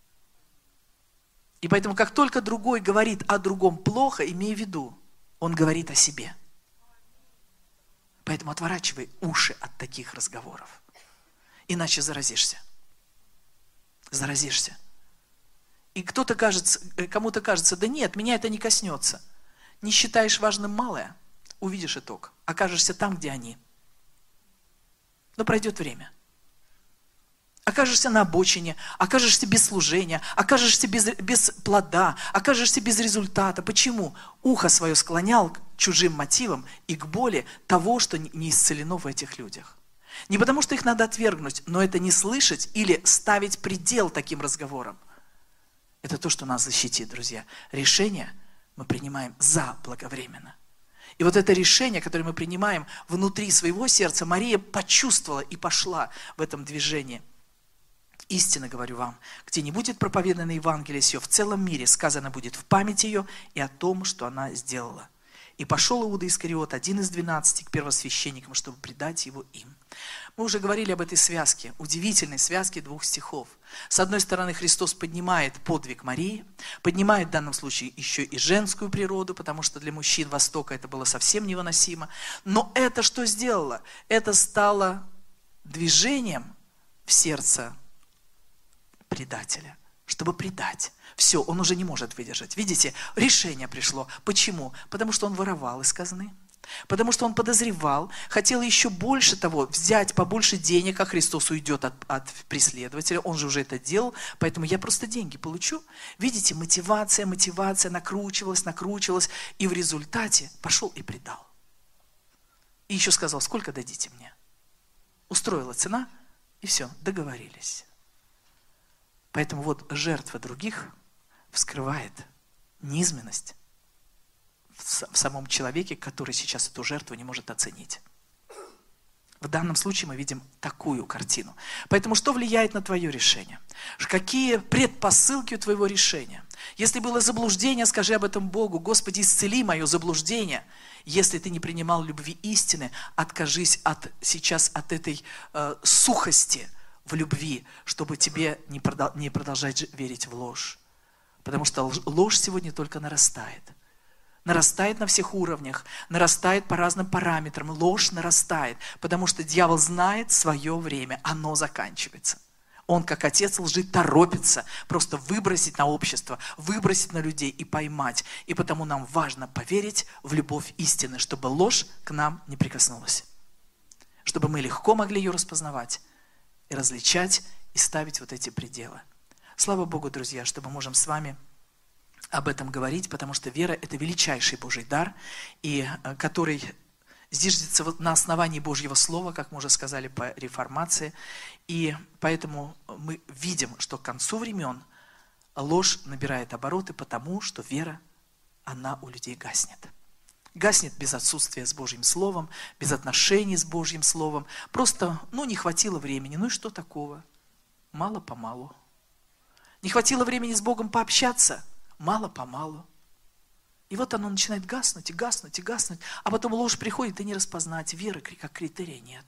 И поэтому, как только другой говорит о другом плохо, имей в виду, он говорит о себе. Поэтому отворачивай уши от таких разговоров. Иначе заразишься. Заразишься. И кто-то кажется, кому-то кажется, да нет, меня это не коснется. Не считаешь важным малое, увидишь итог. Окажешься там, где они. Но пройдет время. Окажешься на обочине, окажешься без служения, окажешься без, без плода, окажешься без результата. Почему? Ухо свое склонял к чужим мотивам и к боли того, что не исцелено в этих людях. Не потому, что их надо отвергнуть, но это не слышать или ставить предел таким разговорам. Это то, что нас защитит, друзья. Решение мы принимаем заблаговременно. И вот это решение, которое мы принимаем внутри своего сердца, Мария почувствовала и пошла в этом движении. Истинно говорю вам, где не будет проповедано Евангелие сие в целом мире, сказано будет в память ее и о том, что она сделала. И пошел Иуда Искариот, один из двенадцати, к первосвященникам, чтобы предать его им. Мы уже говорили об этой связке, удивительной связке двух стихов. С одной стороны, Христос поднимает подвиг Марии, поднимает в данном случае еще и женскую природу, потому что для мужчин Востока это было совсем невыносимо. Но это что сделало? Это стало движением в сердце предателя, чтобы предать. Все, он уже не может выдержать. Видите, решение пришло. Почему? Потому что он воровал из казны. Потому что он подозревал, хотел еще больше того, взять побольше денег, а Христос уйдет от, от преследователя. Он же уже это делал, поэтому я просто деньги получу. Видите, мотивация, мотивация накручивалась, накручивалась, и в результате пошел и предал. И еще сказал: сколько дадите мне? Устроила цена, и все, договорились. Поэтому вот жертва других вскрывает низменность в самом человеке, который сейчас эту жертву не может оценить. В данном случае мы видим такую картину. Поэтому что влияет на твое решение? Какие предпосылки у твоего решения? Если было заблуждение, скажи об этом Богу: Господи, исцели мое заблуждение. Если ты не принимал любви истины, откажись от, сейчас от этой э, сухости в любви, чтобы тебе не, продол- не продолжать верить в ложь. Потому что ложь сегодня только нарастает. Нарастает на всех уровнях, нарастает по разным параметрам, ложь нарастает, потому что дьявол знает свое время, оно заканчивается. Он, как отец лжи, торопится просто выбросить на общество, выбросить на людей и поймать. И потому нам важно поверить в любовь истины, чтобы ложь к нам не прикоснулась. Чтобы мы легко могли ее распознавать и различать, и ставить вот эти пределы. Слава Богу, друзья, что мы можем с вами об этом говорить, потому что вера – это величайший Божий дар, и который зиждется на основании Божьего Слова, как мы уже сказали по реформации. И поэтому мы видим, что к концу времен ложь набирает обороты, потому что вера, она у людей гаснет. Гаснет без отсутствия с Божьим Словом, без отношений с Божьим Словом. Просто, ну, не хватило времени. Ну и что такого? Мало-помалу. Не хватило времени с Богом пообщаться? Мало-помалу. И вот оно начинает гаснуть, и гаснуть, и гаснуть. А потом ложь приходит, и не распознать. Веры как критерия нет.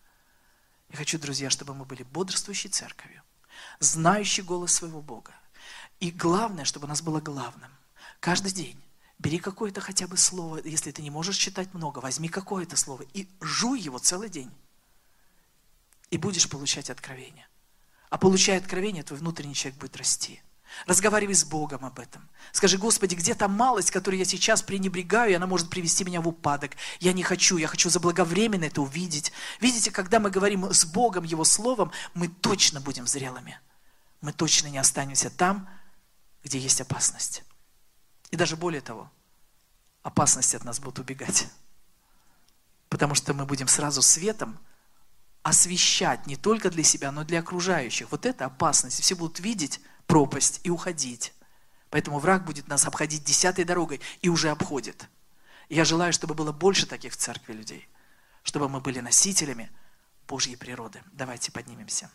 Я хочу, друзья, чтобы мы были бодрствующей церковью, знающей голос своего Бога. И главное, чтобы у нас было главным. Каждый день бери какое-то хотя бы слово, если ты не можешь читать много, возьми какое-то слово и жуй его целый день. и будешь получать откровение. А получая откровение, твой внутренний человек будет расти. Разговаривай с Богом об этом. Скажи: Господи, где та малость, которую я сейчас пренебрегаю, и она может привести меня в упадок. Я не хочу, я хочу заблаговременно это увидеть. Видите, когда мы говорим с Богом, Его Словом, мы точно будем зрелыми. Мы точно не останемся там, где есть опасность. И даже более того, опасности от нас будут убегать. Потому что мы будем сразу светом освещать не только для себя, но и для окружающих. Вот это опасность. Все будут видеть пропасть и уходить. Поэтому враг будет нас обходить десятой дорогой и уже обходит. Я желаю, чтобы было больше таких в церкви людей, чтобы мы были носителями Божьей природы. Давайте поднимемся.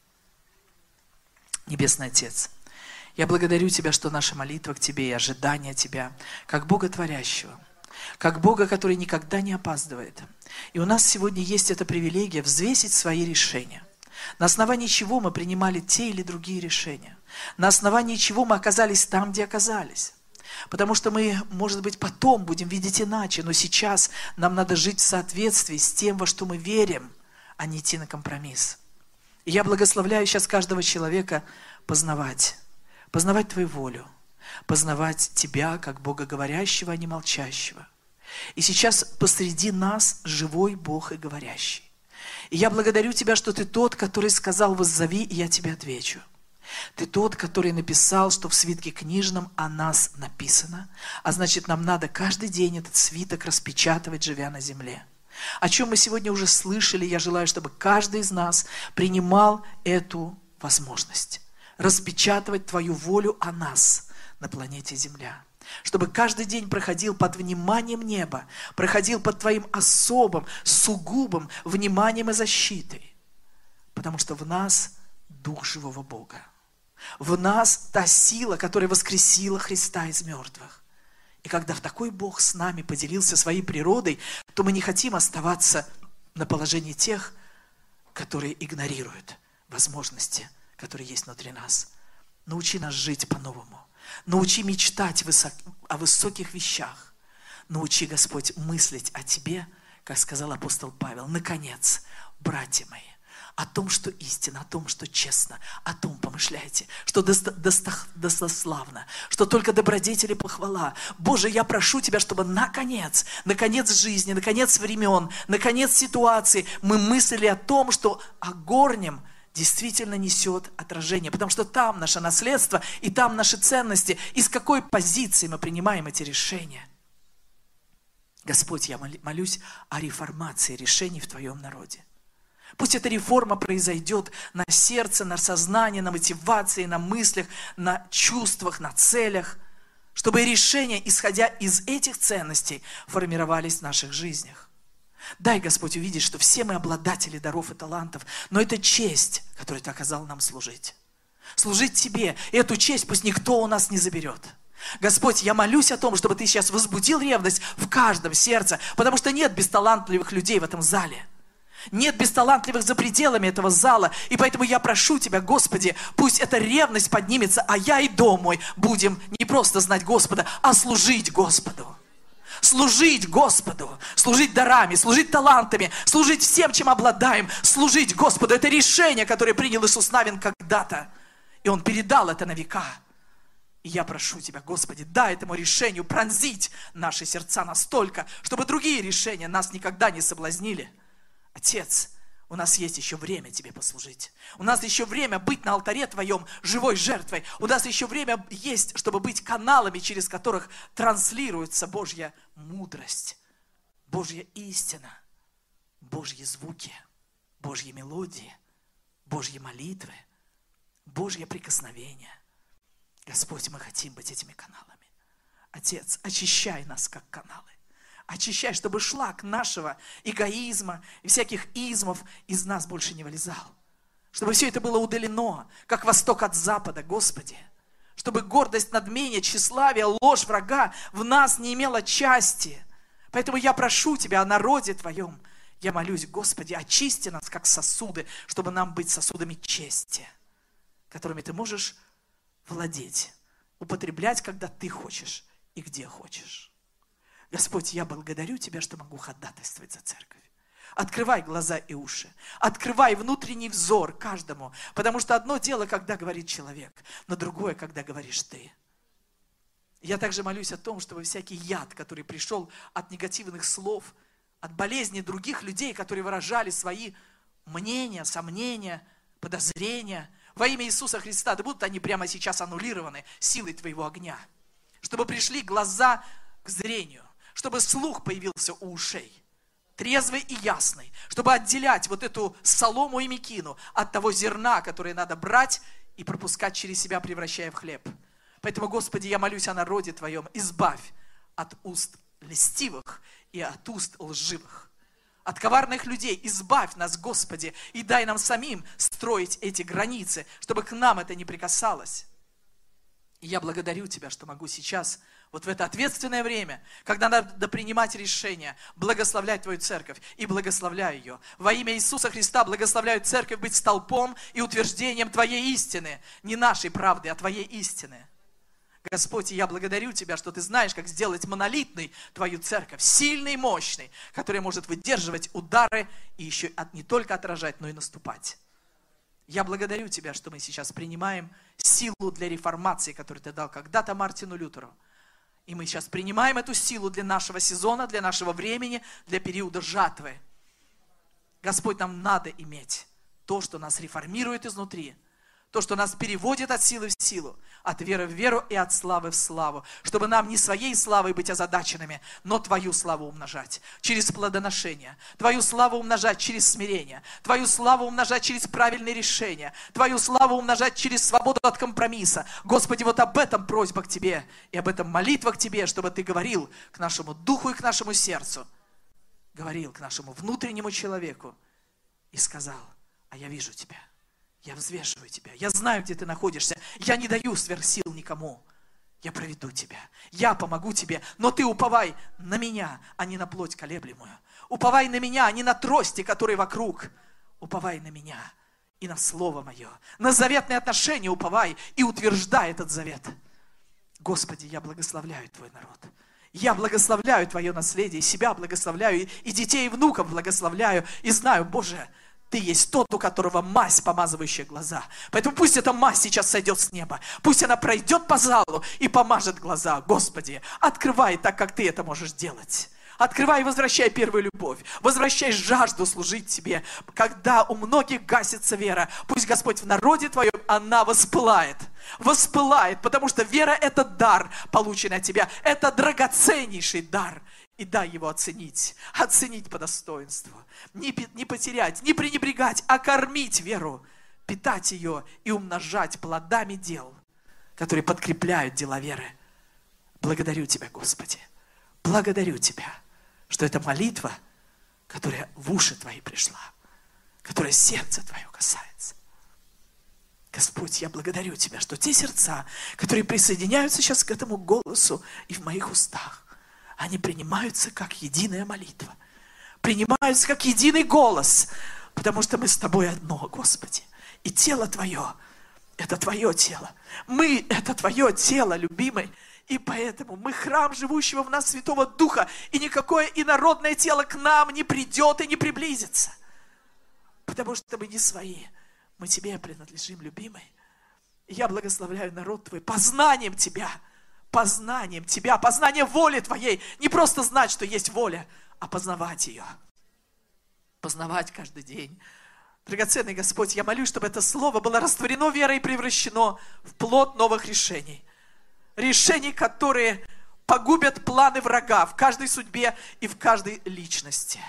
Небесный Отец, я благодарю Тебя, что наша молитва к Тебе и ожидание Тебя, как Бога Творящего, как Бога, который никогда не опаздывает. И у нас сегодня есть эта привилегия взвесить свои решения. На основании чего мы принимали те или другие решения. На основании чего мы оказались там, где оказались. Потому что мы, может быть, потом будем видеть иначе, но сейчас нам надо жить в соответствии с тем, во что мы верим, а не идти на компромисс. И я благословляю сейчас каждого человека познавать, познавать Твою волю, познавать Тебя, как Бога говорящего, а не молчащего. И сейчас посреди нас живой Бог и говорящий. И я благодарю Тебя, что Ты тот, который сказал: воззови, и я Тебе отвечу. Ты тот, который написал, что в свитке книжном о нас написано, а значит, нам надо каждый день этот свиток распечатывать, живя на земле. О чем мы сегодня уже слышали, я желаю, чтобы каждый из нас принимал эту возможность. Распечатывать Твою волю о нас на планете Земля. Чтобы каждый день проходил под вниманием неба, проходил под Твоим особым, сугубым вниманием и защитой. Потому что в нас Дух живого Бога. В нас та сила, которая воскресила Христа из мертвых. И когда в такой Бог с нами поделился своей природой, то мы не хотим оставаться на положении тех, которые игнорируют возможности, которые есть внутри нас. Научи нас жить по-новому. Научи мечтать высок... о высоких вещах. Научи, Господь, мыслить о Тебе, как сказал апостол Павел. Наконец, братья мои, о том, что истинно, о том, что честно, о том помышляйте, что доста- доста- достославно, что только добродетели похвала. Боже, я прошу Тебя, чтобы наконец, наконец жизни, наконец времен, наконец ситуации мы мыслили о том, что о горнем действительно несет отражение, потому что там наше наследство и там наши ценности, и с какой позиции мы принимаем эти решения. Господь, я молюсь о реформации решений в Твоем народе. Пусть эта реформа произойдет на сердце, на сознании, на мотивации, на мыслях, на чувствах, на целях, чтобы решения, исходя из этих ценностей, формировались в наших жизнях. Дай, Господь, увидеть, что все мы обладатели даров и талантов, но это честь, которую Ты оказал нам служить. Служить Тебе, и эту честь пусть никто у нас не заберет. Господь, я молюсь о том, чтобы Ты сейчас возбудил ревность в каждом сердце, потому что нет бесталантливых людей в этом зале. Нет бесталантливых за пределами этого зала. И поэтому я прошу Тебя, Господи, пусть эта ревность поднимется, а я и дом мой будем не просто знать Господа, а служить Господу. Служить Господу, служить дарами, служить талантами, служить всем, чем обладаем, служить Господу. Это решение, которое принял Иисус Навин когда-то. И Он передал это на века. И я прошу Тебя, Господи, дай этому решению пронзить наши сердца настолько, чтобы другие решения нас никогда не соблазнили. Отец, у нас есть еще время Тебе послужить. У нас еще время быть на алтаре Твоем живой жертвой. У нас еще время есть, чтобы быть каналами, через которых транслируется Божья мудрость, Божья истина, Божьи звуки, Божьи мелодии, Божьи молитвы, Божье прикосновение. Господь, мы хотим быть этими каналами. Отец, очищай нас как каналы. Очищай, чтобы шлак нашего эгоизма и всяких измов из нас больше не вылезал. Чтобы все это было удалено, как восток от запада, Господи. Чтобы гордость, надмение, тщеславие, ложь врага в нас не имела части. Поэтому я прошу Тебя о народе Твоем. Я молюсь, Господи, очисти нас, как сосуды, чтобы нам быть сосудами чести, которыми Ты можешь владеть, употреблять, когда Ты хочешь и где хочешь. Господь, я благодарю Тебя, что могу ходатайствовать за церковь. Открывай глаза и уши. Открывай внутренний взор каждому. Потому что одно дело, когда говорит человек, но другое, когда говоришь ты. Я также молюсь о том, чтобы всякий яд, который пришел от негативных слов, от болезни других людей, которые выражали свои мнения, сомнения, подозрения, во имя Иисуса Христа, да будут они прямо сейчас аннулированы силой Твоего огня. Чтобы пришли глаза к зрению, чтобы слух появился у ушей, трезвый и ясный, чтобы отделять вот эту солому и мекину от того зерна, которое надо брать и пропускать через себя, превращая в хлеб. Поэтому, Господи, я молюсь о народе Твоем, избавь от уст льстивых и от уст лживых. От коварных людей избавь нас, Господи, и дай нам самим строить эти границы, чтобы к нам это не прикасалось. И я благодарю Тебя, что могу сейчас, вот в это ответственное время, когда надо принимать решения, благословлять Твою церковь, и благословляю ее. Во имя Иисуса Христа благословляю церковь быть столпом и утверждением Твоей истины, не нашей правды, а Твоей истины. Господь, я благодарю Тебя, что Ты знаешь, как сделать монолитной Твою церковь, сильной и мощной, которая может выдерживать удары и еще не только отражать, но и наступать. Я благодарю Тебя, что мы сейчас принимаем силу для реформации, которую Ты дал когда-то Мартину Лютеру. И мы сейчас принимаем эту силу для нашего сезона, для нашего времени, для периода жатвы. Господь, нам надо иметь то, что нас реформирует изнутри, то, что нас переводит от силы в силу, от веры в веру и от славы в славу, чтобы нам не своей славой быть озадаченными, но Твою славу умножать через плодоношение, Твою славу умножать через смирение, Твою славу умножать через правильные решения, Твою славу умножать через свободу от компромисса. Господи, вот об этом просьба к Тебе и об этом молитва к Тебе, чтобы Ты говорил к нашему духу и к нашему сердцу, говорил к нашему внутреннему человеку и сказал: а я вижу Тебя. Я взвешиваю Тебя. Я знаю, где Ты находишься. Я не даю сверхсил никому. Я проведу Тебя. Я помогу Тебе. Но Ты уповай на Меня, а не на плоть колеблемую. Уповай на Меня, а не на трости, которые вокруг. Уповай на Меня и на Слово Мое. На заветные отношения уповай и утверждай этот завет. Господи, я благословляю Твой народ. Я благословляю Твое наследие. Себя благословляю. И детей, и внуков благословляю. И знаю, Боже, Ты есть тот, у которого мазь, помазывающая глаза. Поэтому пусть эта мазь сейчас сойдет с неба. Пусть она пройдет по залу и помажет глаза. Господи, открывай так, как Ты это можешь делать. Открывай и возвращай первую любовь. Возвращай жажду служить Тебе. Когда у многих гасится вера, пусть, Господь, в народе Твоем она воспылает. Воспылает, потому что вера – это дар, полученный от Тебя. Это драгоценнейший дар. И дай его оценить, оценить по достоинству. Не, не потерять, не пренебрегать, а кормить веру, питать ее и умножать плодами дел, которые подкрепляют дела веры. Благодарю Тебя, Господи. Благодарю Тебя, что это молитва, которая в уши Твои пришла, которая сердце Твое касается. Господь, я благодарю Тебя, что те сердца, которые присоединяются сейчас к этому голосу и в моих устах, они принимаются как единая молитва. Принимаются как единый голос. Потому что мы с Тобой одно, Господи. И тело Твое – это Твое тело. Мы – это Твое тело, любимый. И поэтому мы храм живущего в нас Святого Духа. И никакое инородное тело к нам не придет и не приблизится. Потому что мы не свои. Мы Тебе принадлежим, любимый. И я благословляю народ Твой познанием Тебя. Познанием Тебя, познанием воли Твоей. Не просто знать, что есть воля, а познавать ее. Познавать каждый день. Драгоценный Господь, я молюсь, чтобы это слово было растворено верой и превращено в плод новых решений. Решений, которые погубят планы врага в каждой судьбе и в каждой личности.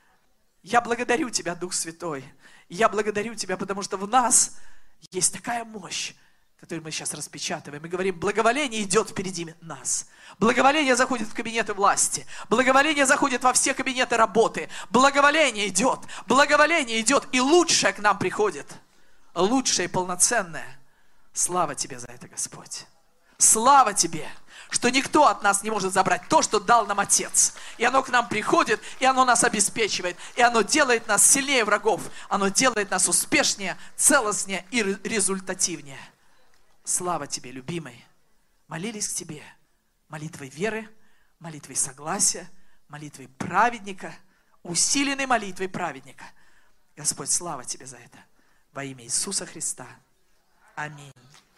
Я благодарю Тебя, Дух Святой. Я благодарю Тебя, потому что в нас есть такая мощь, которую мы сейчас распечатываем, и говорим: благоволение идет впереди нас. Благоволение заходит в кабинеты власти. Благоволение заходит во все кабинеты работы. Благоволение идет. Благоволение идет. И лучшее к нам приходит. Лучшее и полноценное. Слава Тебе за это, Господь. Слава Тебе, что никто от нас не может забрать то, что дал нам Отец. И оно к нам приходит, и оно нас обеспечивает. И оно делает нас сильнее врагов. Оно делает нас успешнее, целостнее и результативнее. Слава Тебе, любимый. Молились к Тебе молитвой веры, молитвой согласия, молитвой праведника, усиленный молитвой праведника. Господь, слава Тебе за это. Во имя Иисуса Христа. Аминь.